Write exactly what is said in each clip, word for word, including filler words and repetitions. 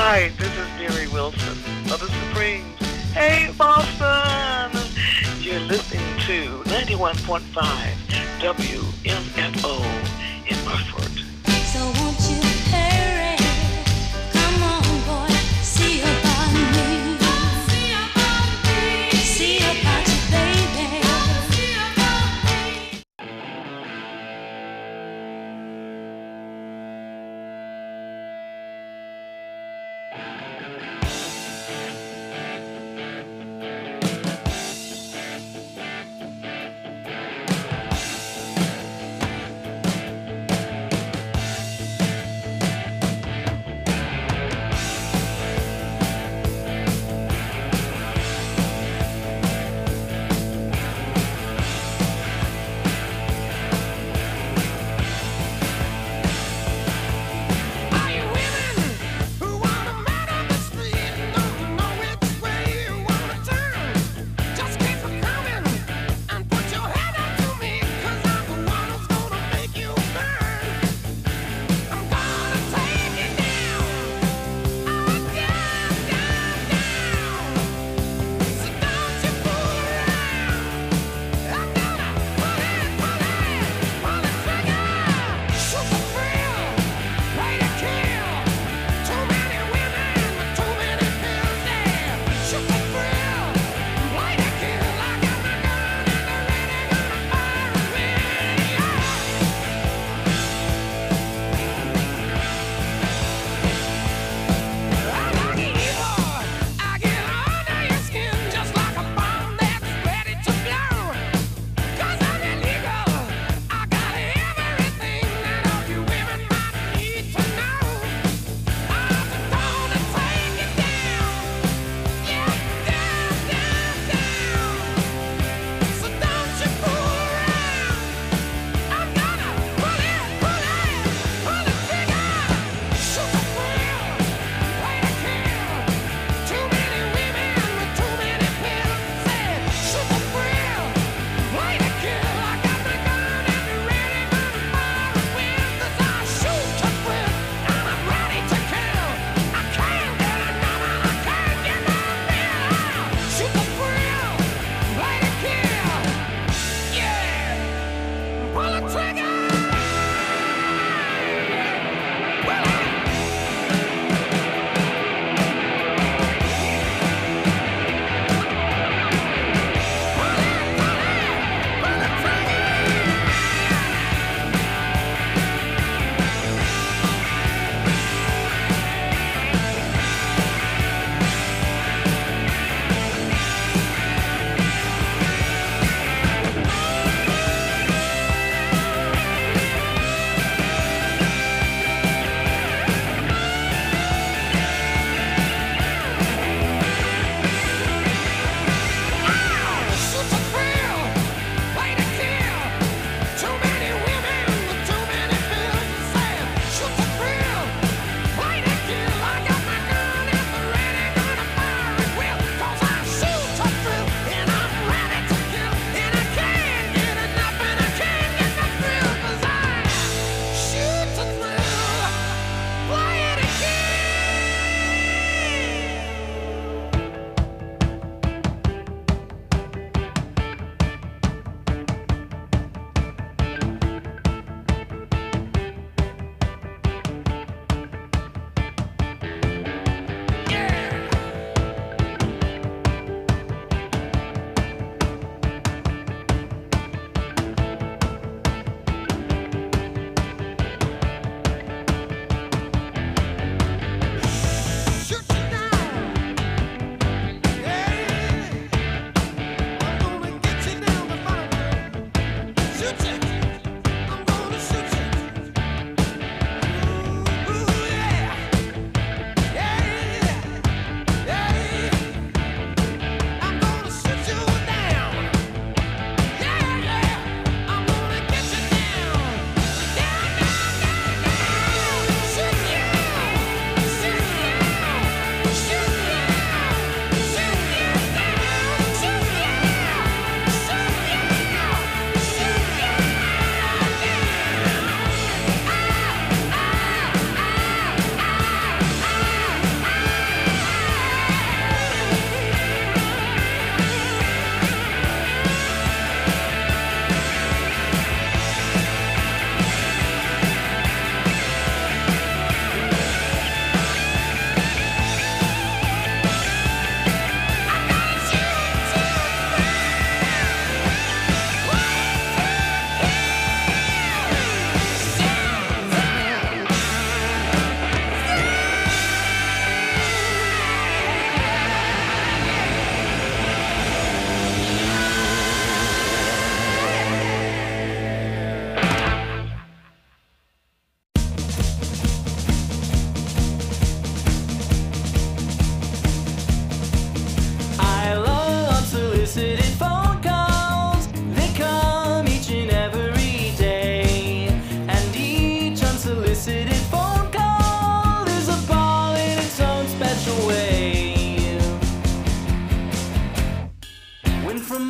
right, this is Mary Wilson of the Supremes. Hey, Boston! You're listening to ninety-one point five W M F O in Murford. So won't you hurry? Come on, boy, see about me. See about me. See about you, baby. See about me.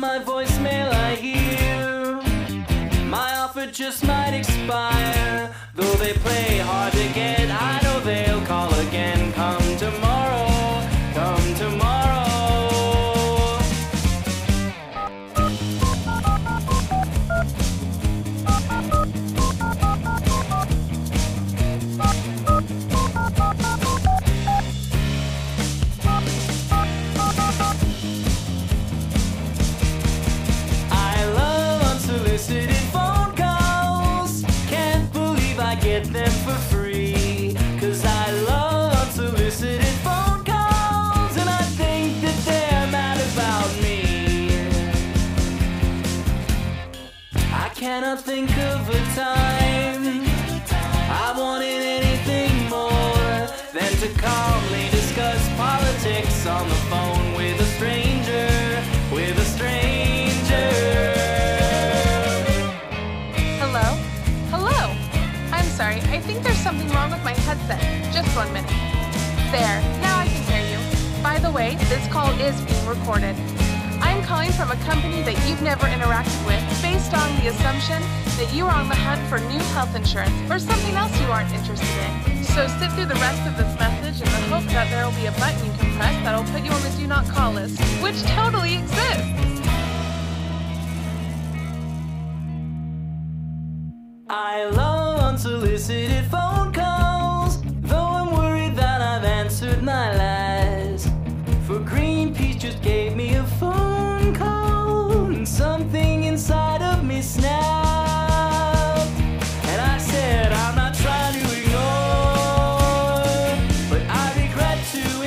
my voicemail I hear my offer just might expire. Though they play hard to get, I know they'll call again. Come tomorrow, come tomorrow. Get them for free, cause I love unsolicited phone calls, and I think that they're mad about me. I cannot think of a time I wanted anything more than to calmly discuss politics on the phone with a stranger, with a stranger. Hello? Hello? I'm sorry, I think there's something wrong with my headset. Just one minute. There, now I can hear you. By the way, this call is being recorded. I'm calling from a company that you've never interacted with based on the assumption that you are on the hunt for new health insurance or something else you aren't interested in. So sit through the rest of this message in the hope that there will be a button you can press that'll put you on the do not call list, which totally exists. I love unsolicited phone calls, though I'm worried that I've answered my lies. For Greenpeace just gave me a phone call, and something inside of me snapped. And I said, I'm not trying to ignore, but I regret to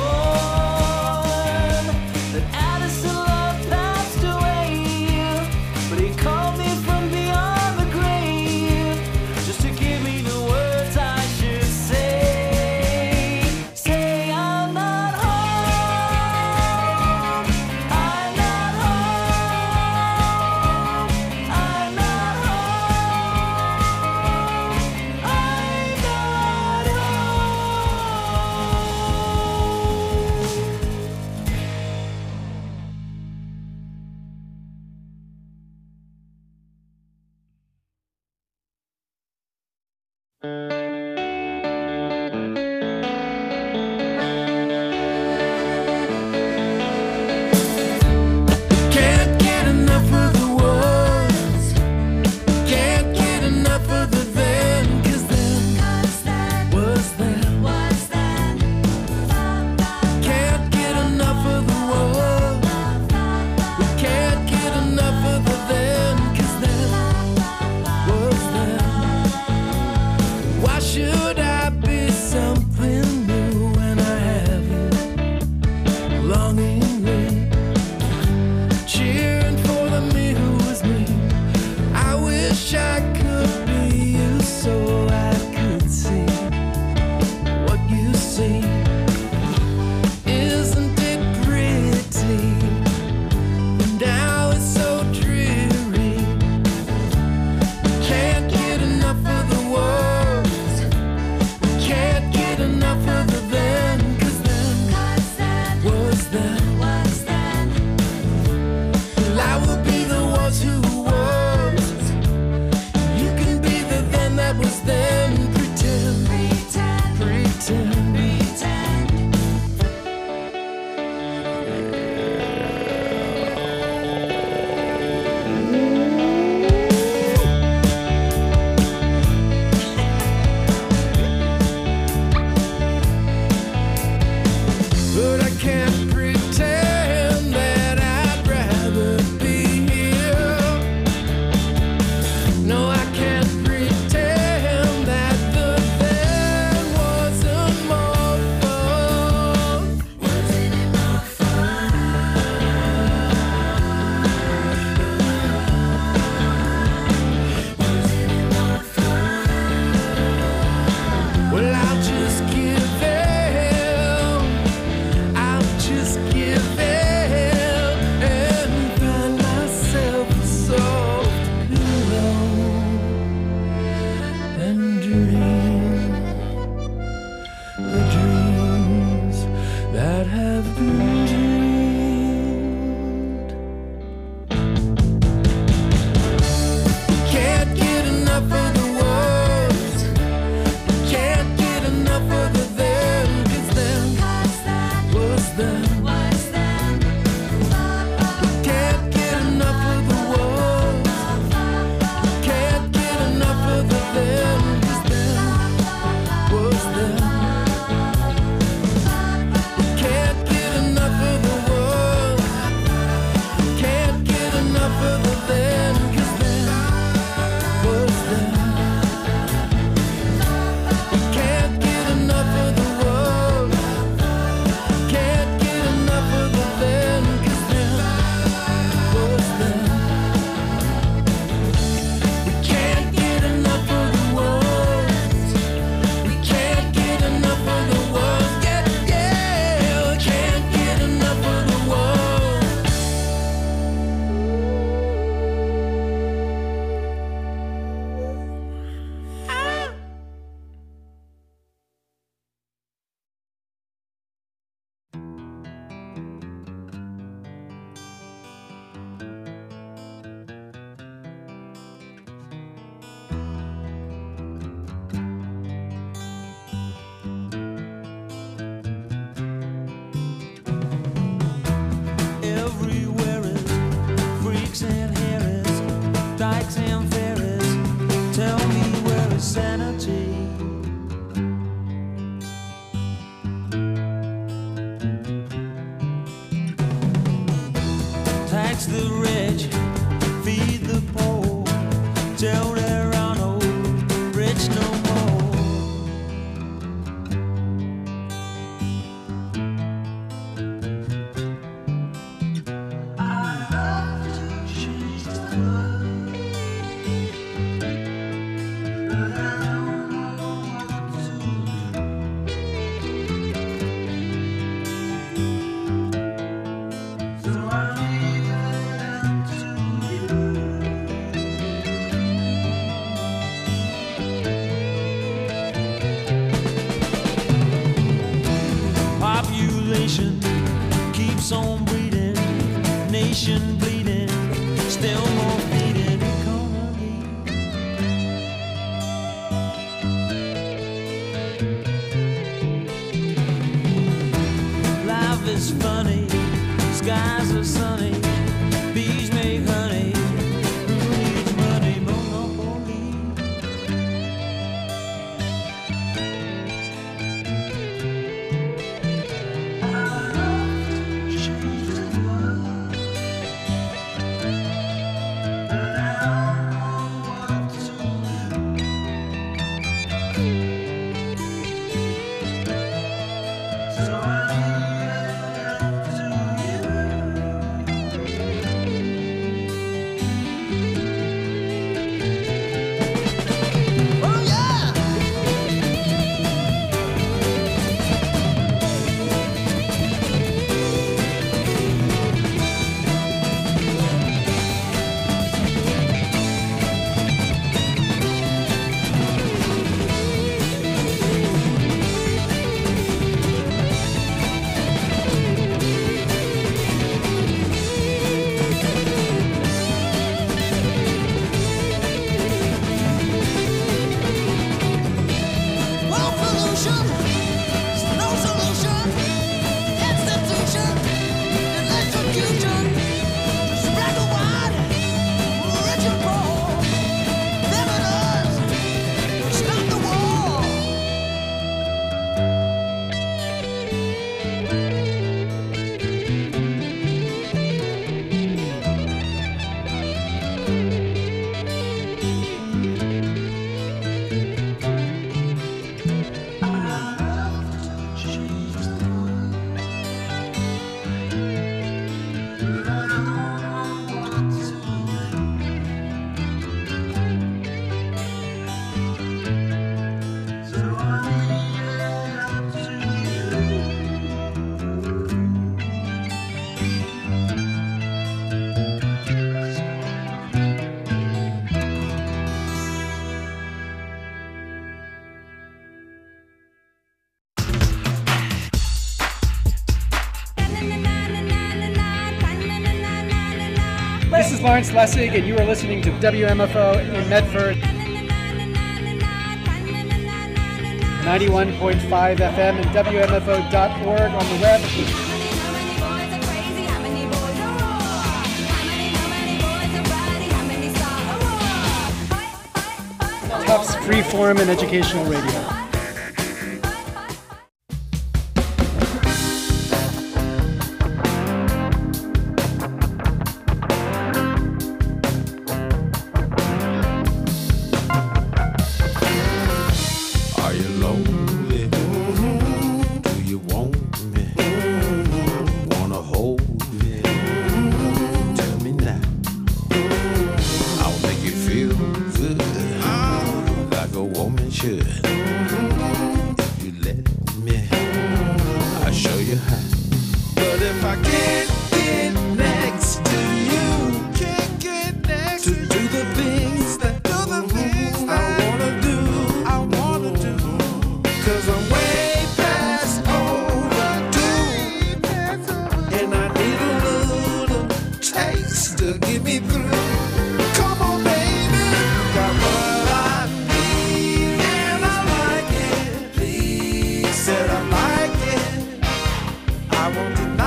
inform that Addison Love passed away. But he called me from beyond the grave, just to give me the words I should say. Say I'm not home, I'm not home, I'm not home, I'm not Can't get enough of the was, can't get enough of the then, 'cause then was then. Can't get enough of the was, we can't get enough of the then, 'cause then was then. Why should I be something new when I have you longingly cheering for the me who was me? I wish I could be you so I could see what you see. Isn't it pretty? And now it's so dreary. Can't get enough of the words, can't get enough of the then, 'cause then was then. Well, I will be the ones who was. You can be the then that was then. Pretend, pretend, but I can't pretend that I'd rather be here. No, I can't pretend that the then wasn't more fun. Wasn't it more fun? Wasn't it more fun? Well, I'll just give in, I'll just give in and find myself a soft pillow and dream the dreams that have been dreamed. Sykes and Ferris, tell me where is sanity? Tax the rich, feed the poor, tell there are no rich no more. I love to change the color, but I don't know what to do. So I leave it up to you. Population keeps on breeding, nation bleeding, still more feeding economy. Life is funny, skies are sunny, bees make honey, who needs money? Monopoly. This is Lawrence Lessig, and you are listening to W M F O in Medford, ninety-one point five F M and W M F O dot org on the web. Tufts Freeform and Educational Radio.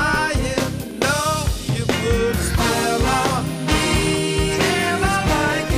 Like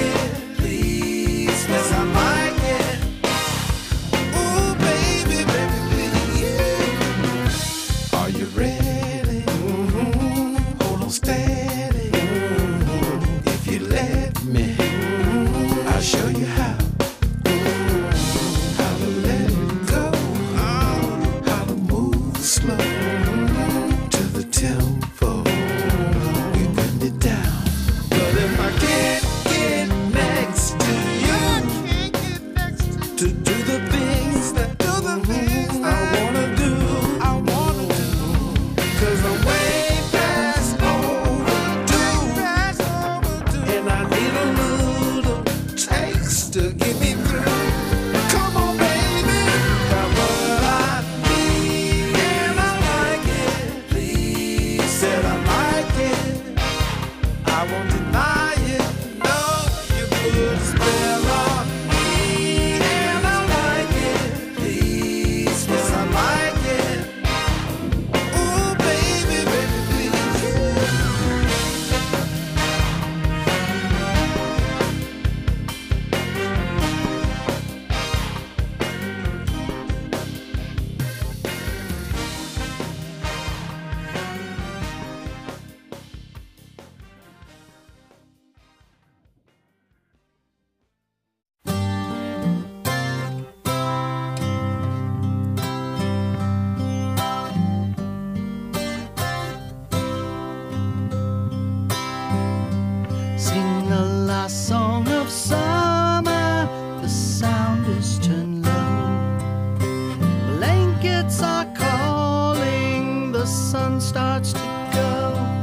starts to go.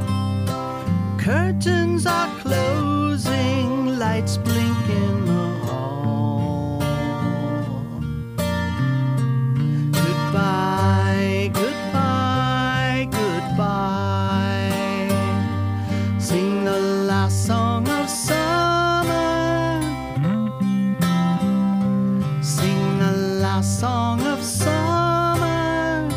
Curtains are closing, lights blink in the hall. Goodbye, goodbye, goodbye. Sing the last song of summer. Sing the last song of summer.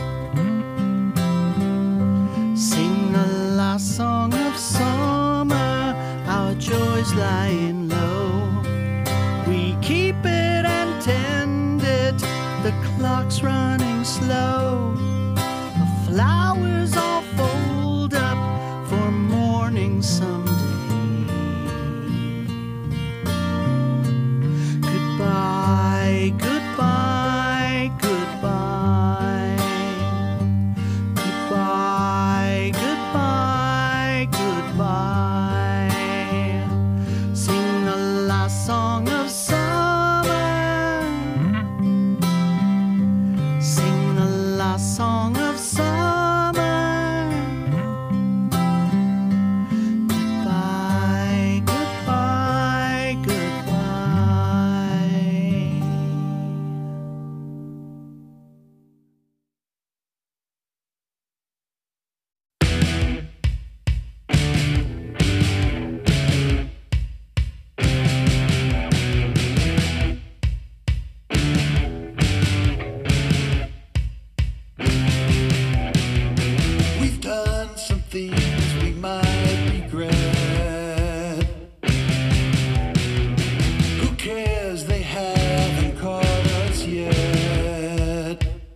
Sing the last song of summer. Our joys lying low. We keep it and tend it. The clock's running slow. The flowers all fold up for morning someday. Goodbye, goodbye, goodbye. Goodbye, goodbye, goodbye. Sing the last song of summer. Sing the last song of summer. Goodbye, goodbye, goodbye. We've done some things we might regret. Who cares? They haven't caught us yet.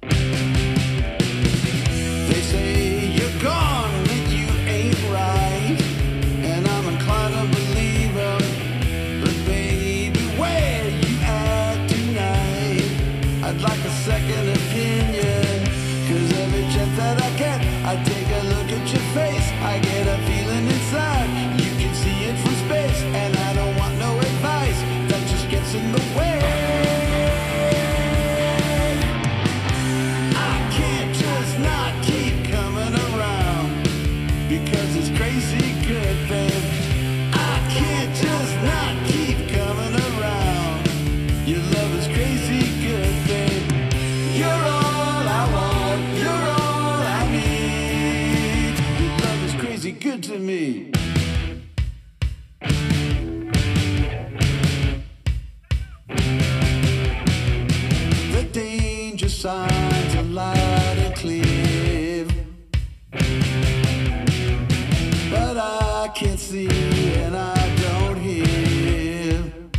They say you're gone when you ain't right, and I'm inclined to believe 'em. But baby, where you at tonight? I'd like a second opinion, 'cause every chance that I get, I take a look at your face. I get a feeling inside, you can see it from space, and I don't want no advice that just gets in the way. I can't just not keep coming around, because it's crazy good, babe. I can't just not keep coming around. Your love is crazy good, babe. You're all I want, you're all I need. Your love is crazy good to me. The danger signs are loud and clear, but I can't see and I don't hear.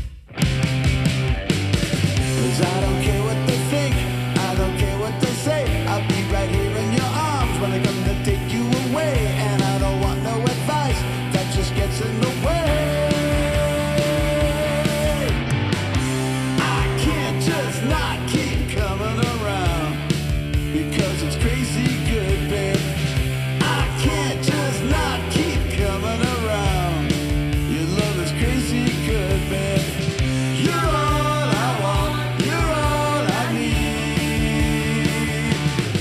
'Cause I don't care what they think, I don't care what they say. I'll be right here in your arms when I come to take you away. And I don't want no advice that just gets in the way. I can't just not keep coming around, because it's crazy good, babe. I can't just not keep coming around. Your love is crazy good, babe. You're all I want, you're all I need.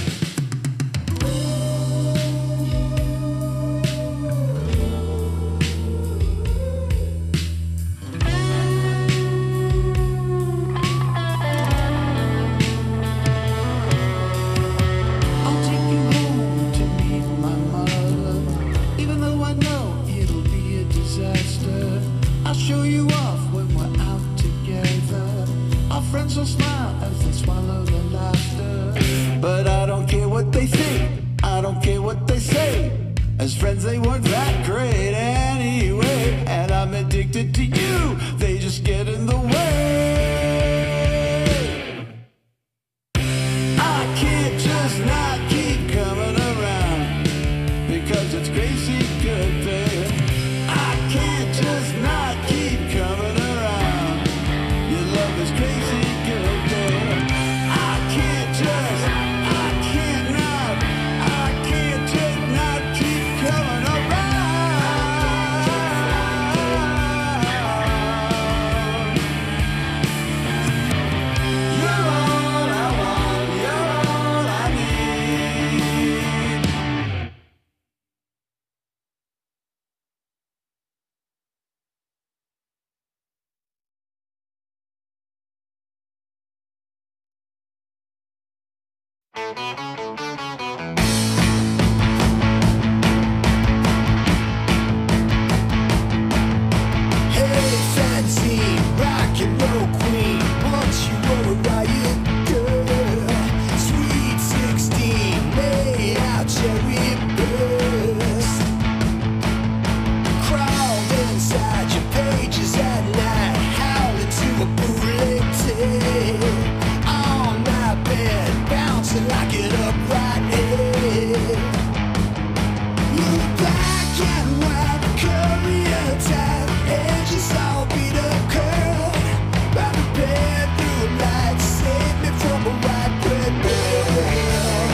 I'll take you home to meet my mother, even though I know it'll be a disaster. I'll show you off when we're out together. Our friends will smile as they swallow their laughter. But I don't care what they think, I don't care what they say. As friends they weren't that great anyway. And I'm addicted to you, they just get in the way. I can't just not keep coming around, because it's crazy good, babe. I can't just not keep coming around. Your love is crazy good, babe. I can't just, I can't not, I can't just not keep coming around. Hey, fancy rock and roll queen, once you were a riot girl. Sweet sixteen, made out cherry burst. Crawled inside your pages at night, howling to a bootleg tape. On my bed, bouncing like an upright head. You black and white courier type, edges all beat up curl. By the bedroom light, save me from a white bread girl.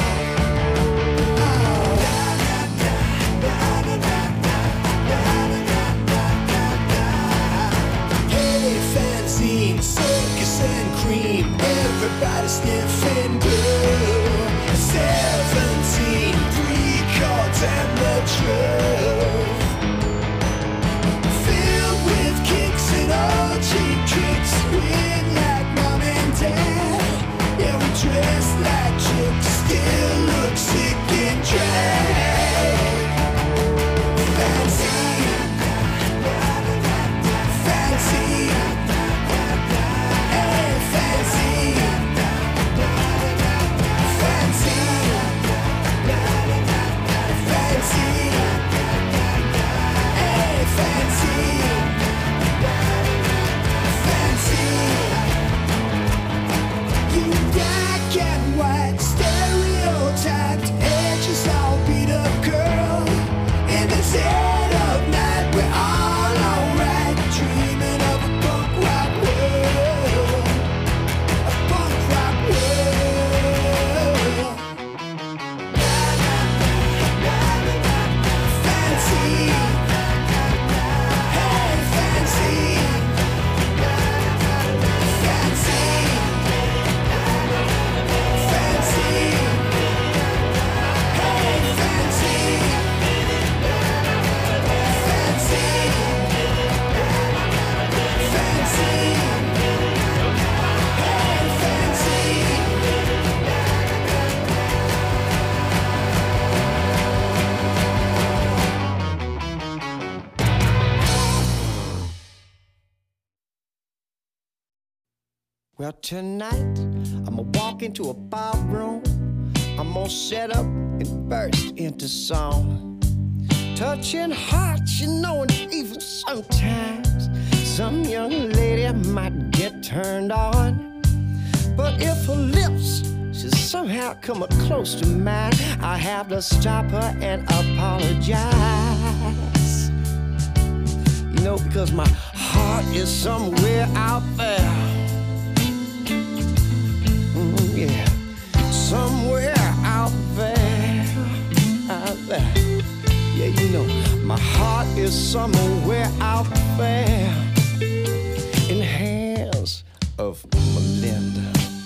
Hey, fanzine, circus and cream, everybody sniffing girl. Seventeen, three chords and the truth. Filled with kicks and all cheap tricks, weird like mom and dad. Yeah, we dress like chicks, still look sick and drag. Fancy, fancy, hey, fancy, fancy, fancy, hey, fancy, fancy. You black and white, stereotyped, edges all beat up, girl. In the dead of night, we're all alright, dreaming of a punk rock world, a punk rock world. Fancy, hey, fancy, fancy, fancy, hey, fancy, fancy, fancy, hey, fancy. Well, tonight I'ma walk into a bar room. I'm gonna set up and burst into song. Touching hearts, you know, and even sometimes some young lady might get turned on. But if her lips should somehow come up close to mine, I have to stop her and apologize. You know, because my heart is somewhere out there. Mm, yeah, somewhere out there, out there. Yeah, you know, my heart is somewhere out there in the hands of Melinda.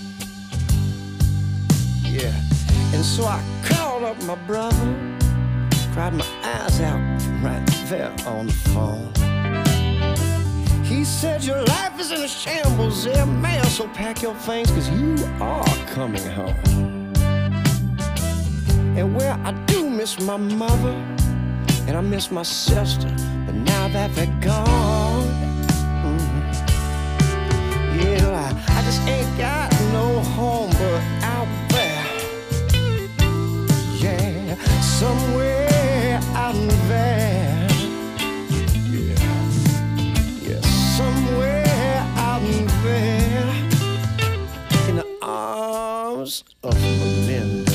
Yeah, and so I called up my brother, cried my eyes out right there on the phone. He said, your life is in a shambles there, man, so pack your things, cause you are coming home. And where I do miss my mother, and I miss my sister, but now that they're gone, mm, yeah, I, I just ain't got no home but out there. Yeah, somewhere out there. Yeah, yeah, somewhere out there in the arms of Melinda.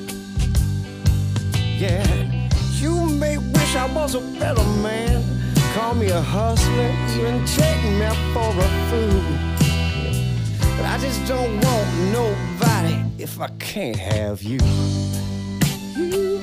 Yeah, you may wish I was a better man, call me a hustler, even take me for a fool. But I just don't want nobody if I can't have you. You.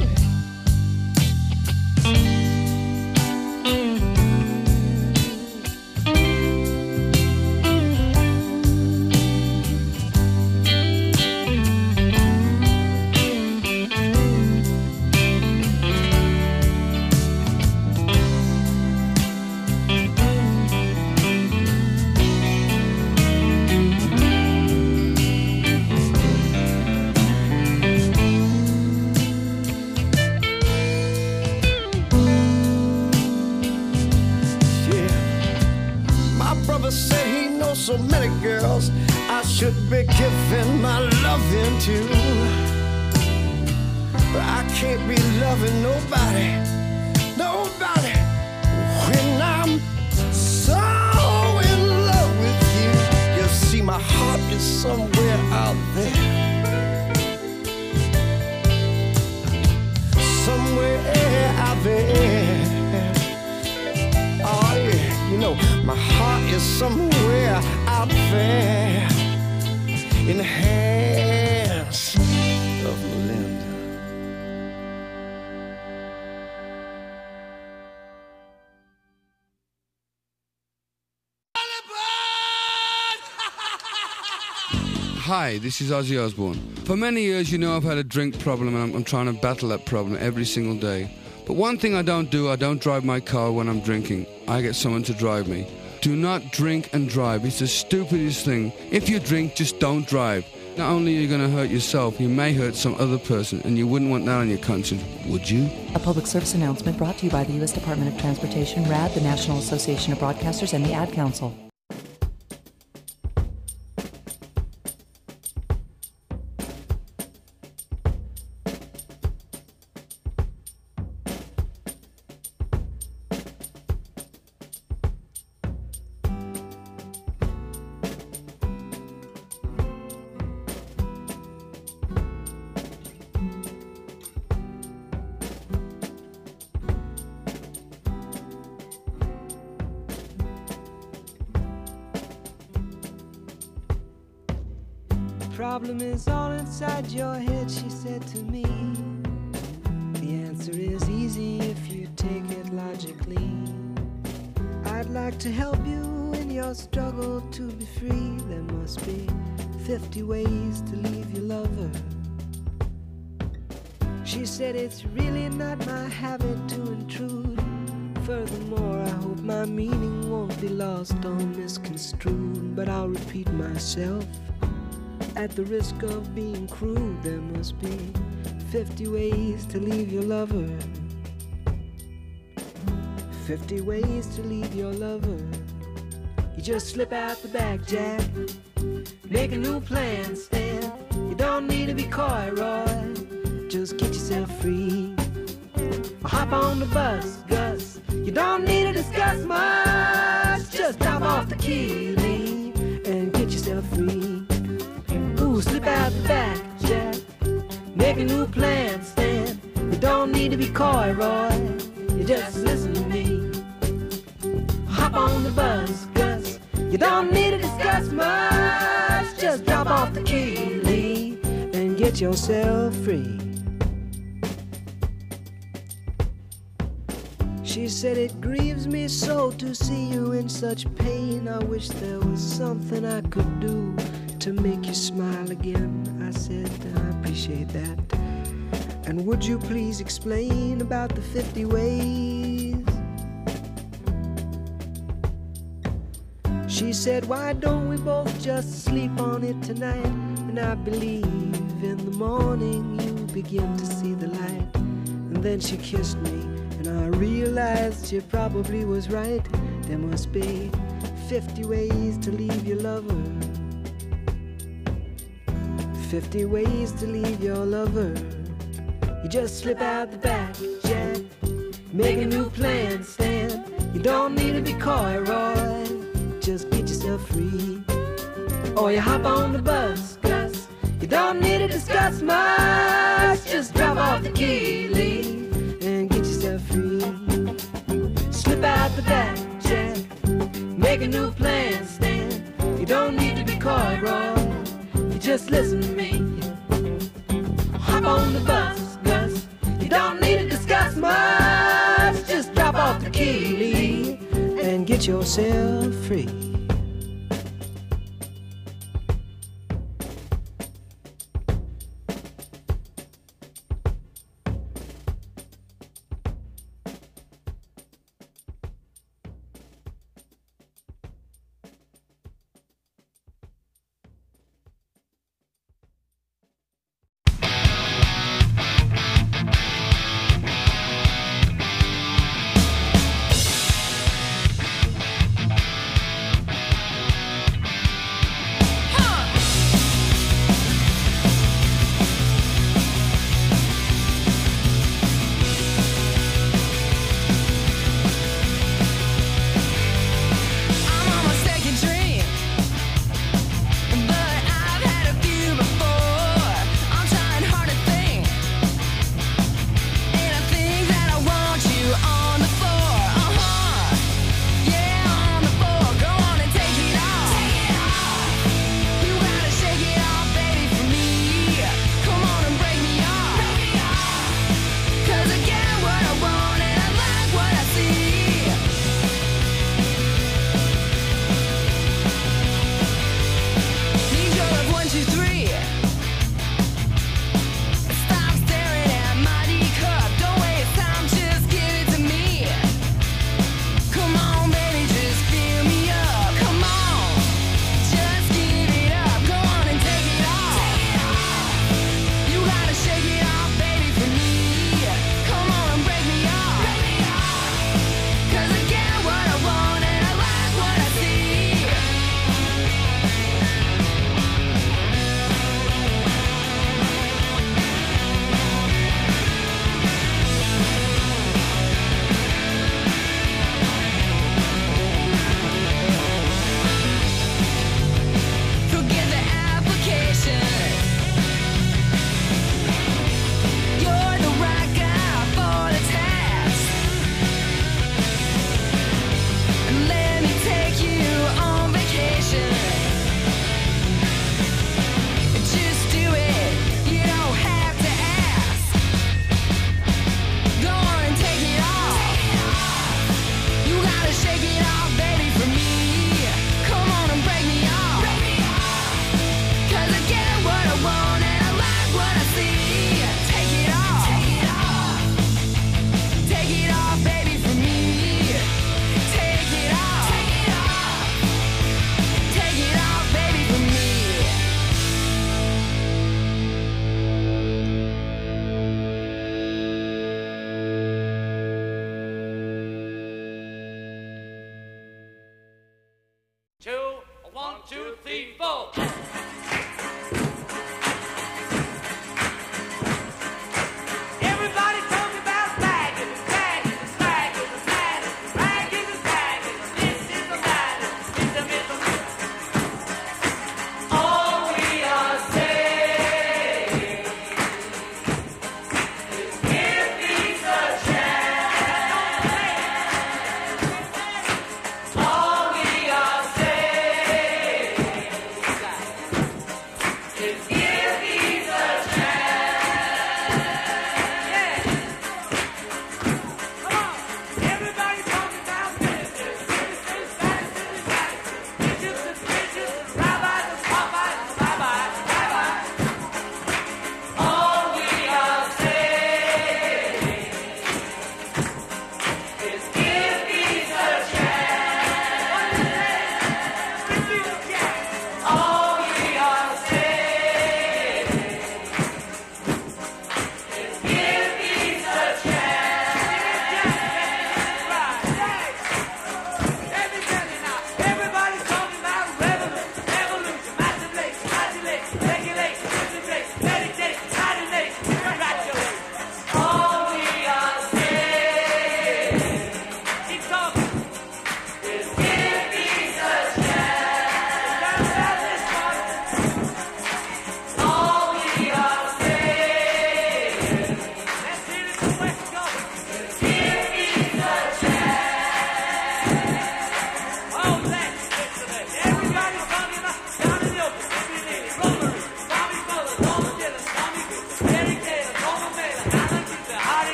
so many girls I should be giving my loving to. But I can't be loving nobody, nobody, when I'm so in love with you. You see, my heart is somewhere out there, somewhere out there. Oh yeah, you know, my heart is somewhere out there in the hands of Melinda. Hi, this is Ozzy Osbourne. For many years, you know, I've had a drink problem, and I'm, I'm trying to battle that problem every single day. But one thing I don't do, I don't drive my car when I'm drinking. I get someone to drive me. Do not drink and drive. It's the stupidest thing. If you drink, just don't drive. Not only are you going to hurt yourself, you may hurt some other person, and you wouldn't want that on your conscience, would you? A public service announcement brought to you by the U S Department of Transportation, R A D, the National Association of Broadcasters, and the Ad Council. Problem is all inside your head, she said to me. The answer is easy if you take it logically. I'd like to help you in your struggle to be free. There must be fifty ways to leave your lover. She said it's really not my habit to intrude. Furthermore, I hope my meaning won't be lost or misconstrued. But I'll repeat myself. At the risk of being crude, there must be fifty ways to leave your lover. Fifty ways to leave your lover. You just slip out the back, Jack. Make a new plan, Stan. You don't need to be coy, Roy. Just get yourself free. Or hop on the bus, Gus. You don't need to discuss much. Just drop off the key, Lee, and get yourself free. Slip out the back, Jack. Make a new plan, Stan. You don't need to be coy, Roy. You just listen to me. Hop on the bus, Gus. You don't need to discuss much. Just drop off the key, Lee, and get yourself free. She said it grieves me so to see you in such pain. I wish there was something I could do to make you smile again. I said, I appreciate that. And would you please explain about the fifty ways? She said, why don't we both just sleep on it tonight? And I believe in the morning you begin to see the light. And then she kissed me, and I realized she probably was right. There must be fifty ways to leave your lover. Fifty ways to leave your lover. You just slip out the back, Jack. Make a new plan, Stan. You don't need to be coy, Roy. Just get yourself free. Or you hop on the bus, Gus. You don't need to discuss much. Just drop off the key, Lee, and get yourself free. Slip out the back, Jack. Make a new plan, Stan. You don't need to be coy, Roy. Just listen to me. Hop on the bus, Gus. You don't need to discuss much. Just drop off the key, Lee, and get yourself free.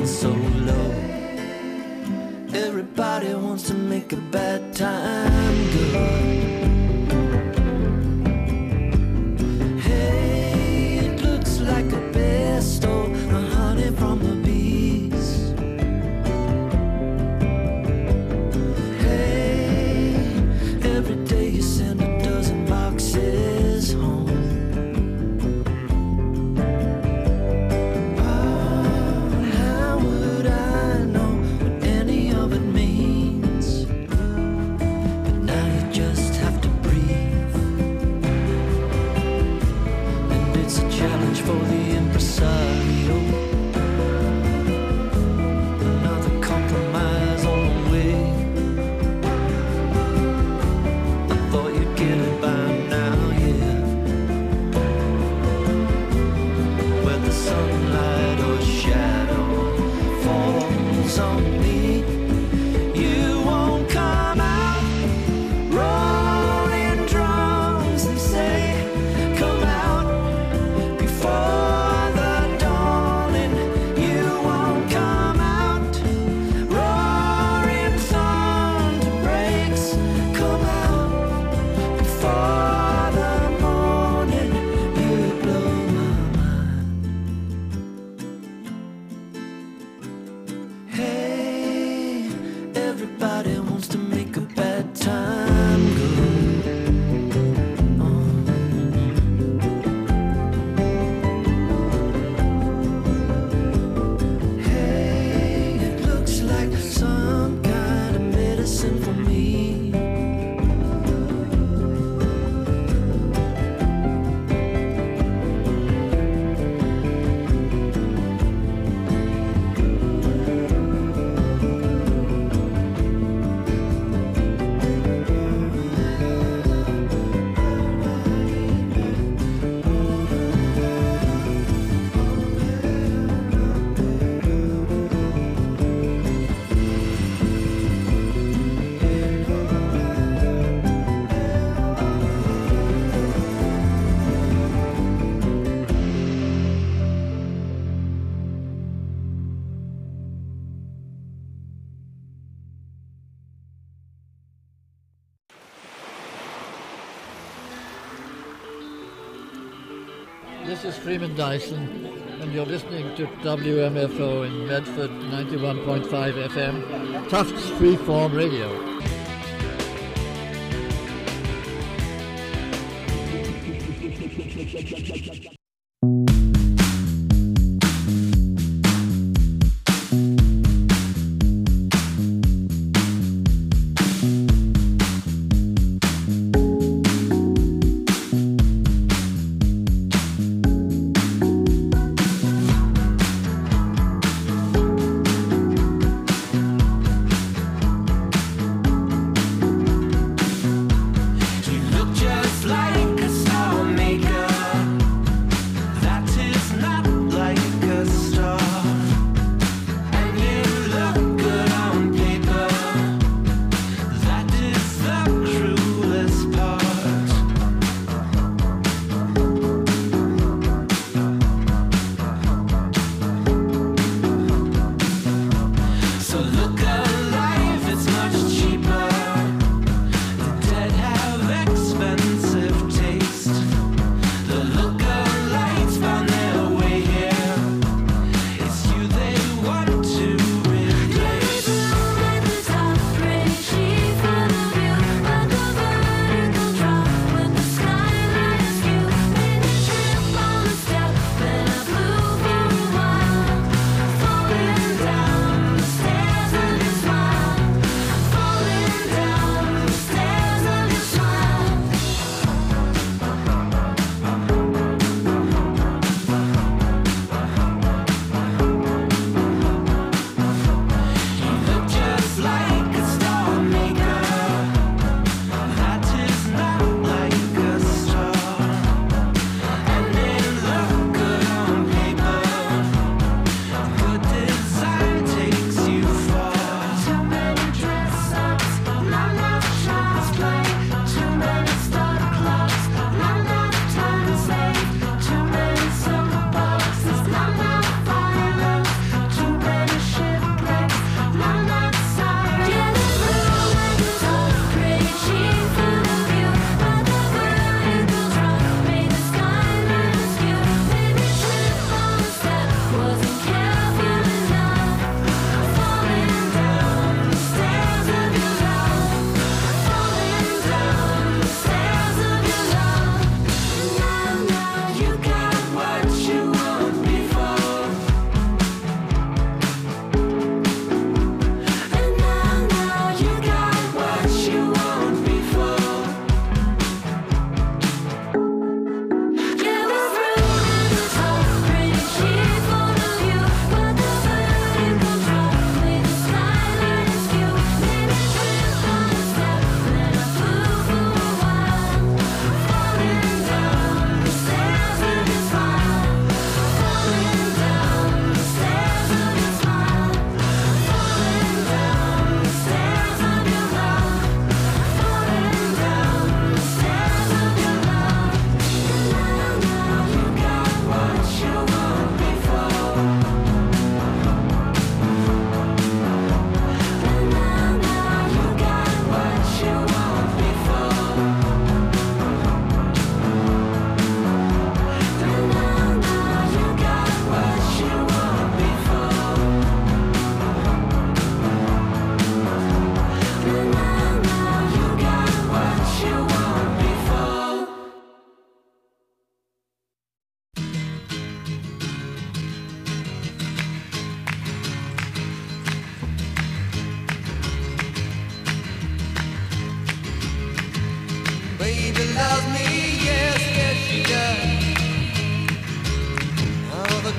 so low. Everybody wants to make a bad time good. Hey, it looks like a best of the honey from the bees. Hey, every day you send a dozen boxes home. For the impresario, another compromise on the way. I thought you'd get it by now, yeah. Whether sunlight or shadow falls on me, you won't come out. Rolling drums, they say, come out. For the dawning, you won't come out. Roaring thunder breaks, come out. Before the morning, you blow my mind. Hey, everybody wants to make a bad time good. Some kind of medicine for me. This is Freeman Dyson, and you're listening to W M F O in Medford, ninety-one point five F M, Tufts Freeform Radio. Thank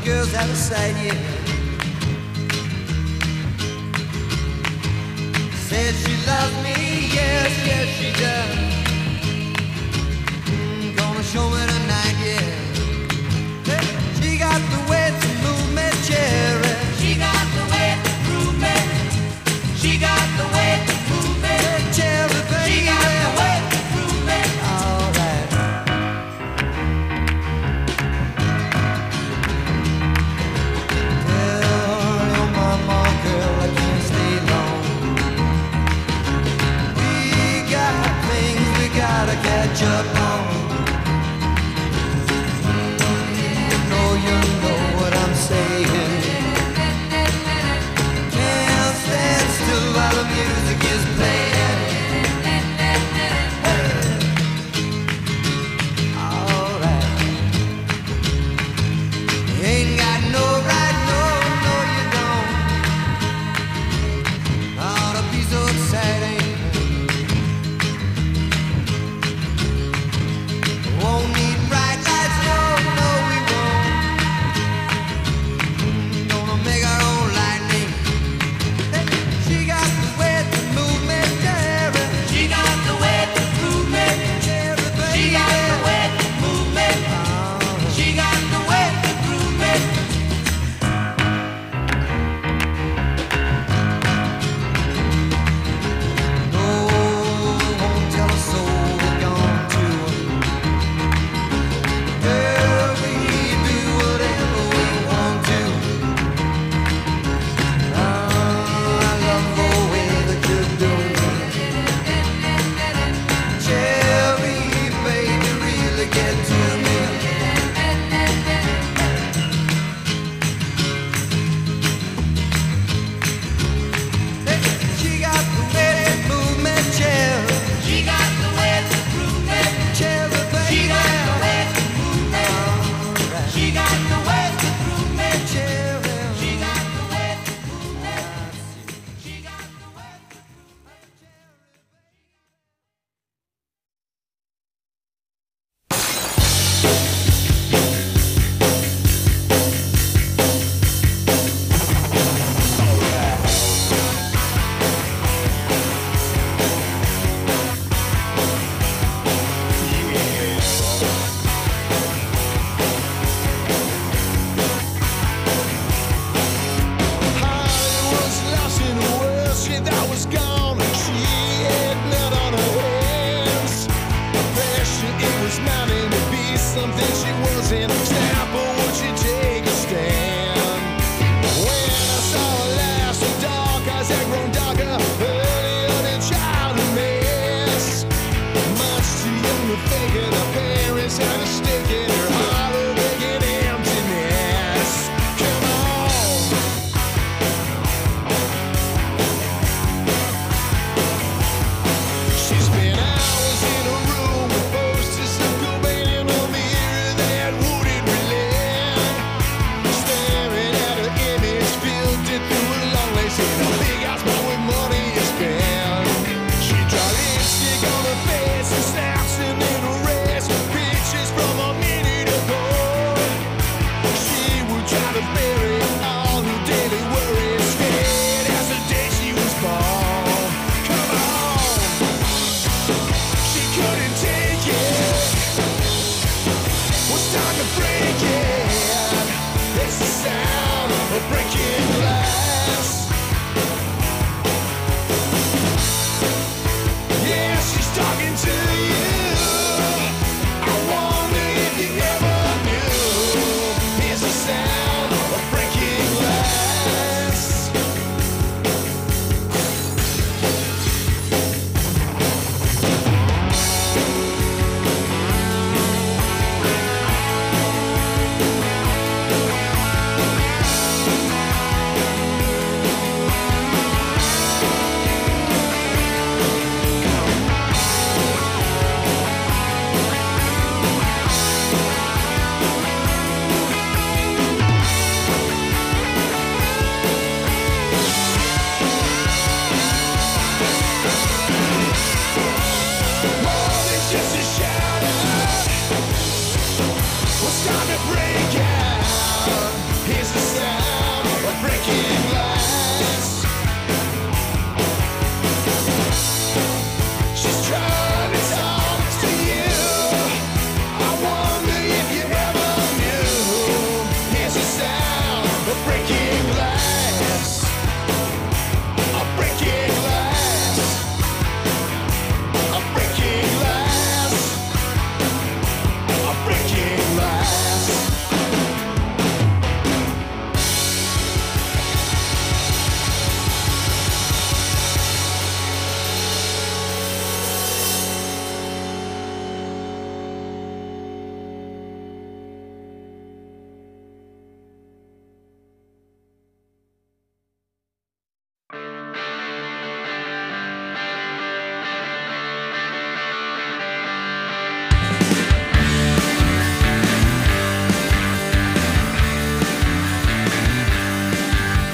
girl's out of sight, yeah. Said she loves me, yes, yes she does. Mm, gonna show me tonight, yeah. She got the way to move me, cherry. She got the way to move me. She got the way to move me, cherry, baby. She got the way to move me. All right. Tell your mama, girl, I can't stay long. We got things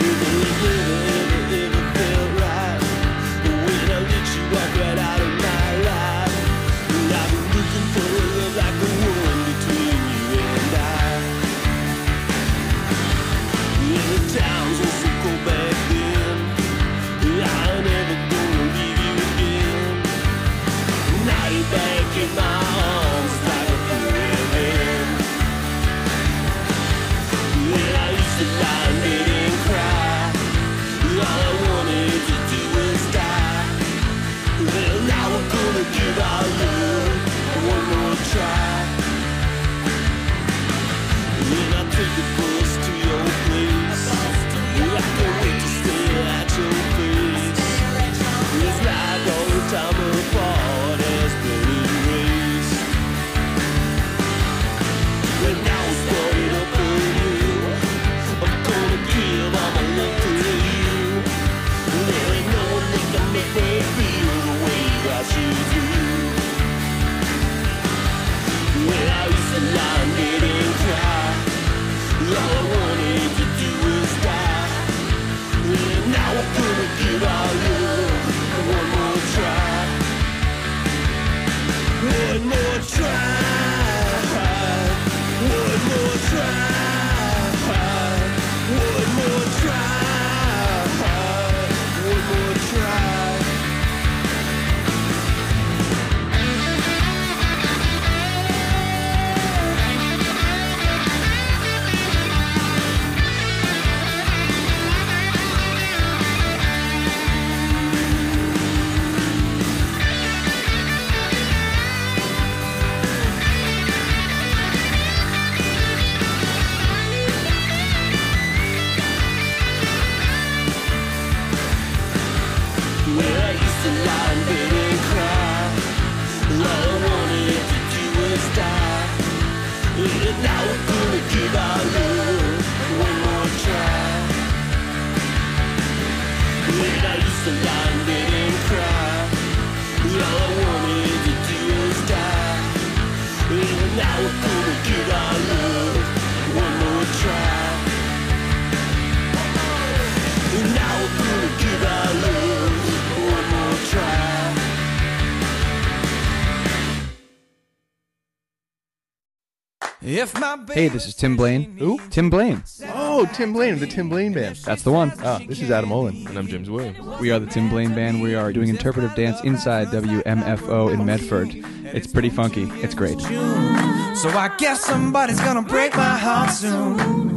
Hey, this is Tim Blaine. Who? Tim Blaine. Oh, Tim Blaine of the Tim Blaine Band. That's the one. Ah, this is Adam Olin. And I'm James Williams. We are the Tim Blaine Band. We are doing interpretive dance inside W M F O in Medford. It's pretty funky. It's great. So I guess somebody's gonna break my heart soon.